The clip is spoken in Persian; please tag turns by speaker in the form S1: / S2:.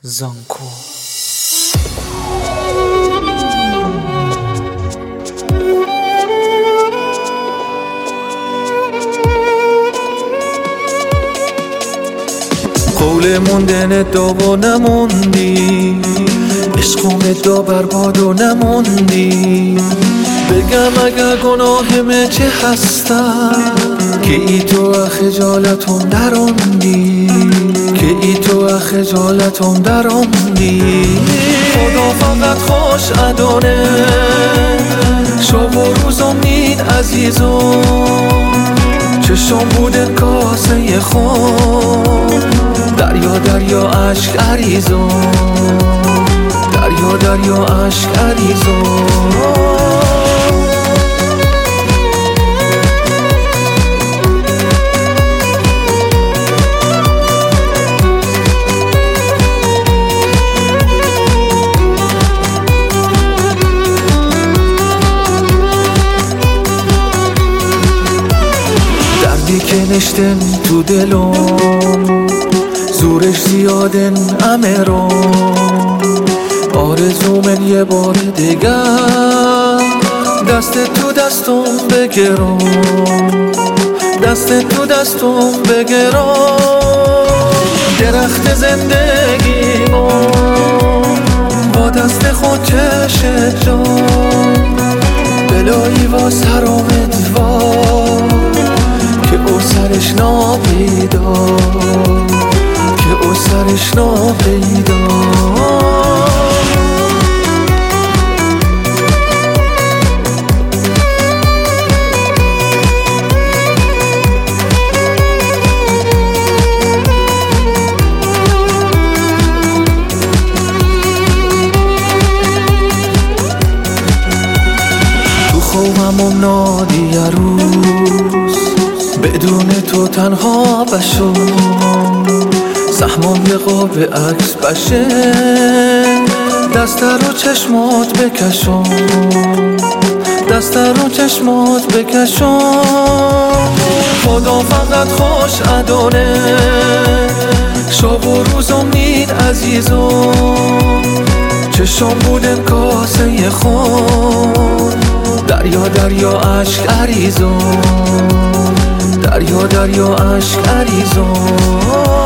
S1: زانکو. قول موندن دو نموندی، عشقم دا برباد و نموندی. بگم اگر گناهمه چه هستم که ای تو خجالتم دراندی، که ای تو خجالتم دراندی. خدا فقط خوش ادانه شب و روزم نید عزیزم، چشم بودن کاسه خون، دریا دریا عشق عریزم، دریا دریا عشق عریزم. دردی که نشتن تو دلم، زورش زیادن امرم. آرزومن یه بار دیگه دست تو دستم بگیرم، دست تو دستم بگیرم. درخت زندگیمو با دست خود چشت جان، بلایی و سرامت که او سرش ناپیدا، که او سرش ناپیدا. تو خوابم نادی یه روز بدون تو تنها بشم، سهمم یه قاب عکس بشه، دست رو چشمات بکشم، دست رو چشمات بکشم. خدا فقط خوش ادانه شب و روزم نید عزیزم، چشم بودن کاسه خون، دریا دریا عشق عریزم، دریا دریا عشق عریزم.